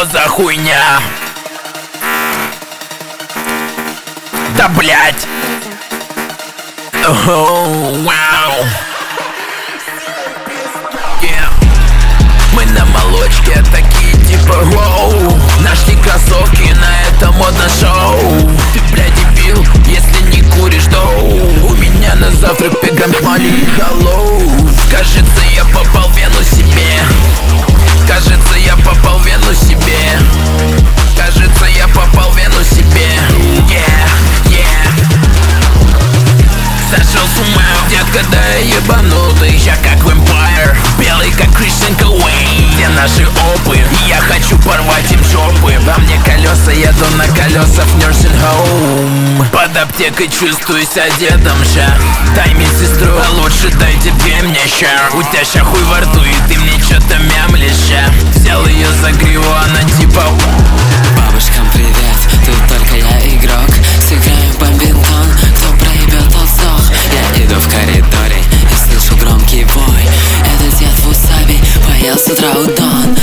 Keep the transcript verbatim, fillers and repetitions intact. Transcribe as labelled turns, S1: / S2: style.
S1: что за хуйня? Да блять. Оу, вау. Yeah. Мы на молочке такие типа воу. Нашли кроссовки на это модно шоу. Ты, блядь, дебил, если не куришь доу. У меня на завтрак пеган моли голов. Кажется, я попал в вену себе. Кажется, я попал в вену себе. Кажется, я попал в вену себе. Yeah, yeah. Сошел с ума, детка, да я ебанутый. Я как вампир, белый как Кристиан Куэйн. Где наши опы, и я хочу порвать им жопы. Во мне колеса, еду на колесах в nursing home. Под аптекой чувствую себя дедом ща. Дай мне сестру, а лучше дайте две мне ща. У тебя ща хуй во рту, и ты мне чё-то мямлишь ща. Взял ее за гриву, она типа
S2: бабушкам привет, тут только я игрок. Сыграем бомбинтон, кто проебет, тот сдох. Я иду в коридоре и слышу громкий вой. Это дед в усабе поел с утра удон.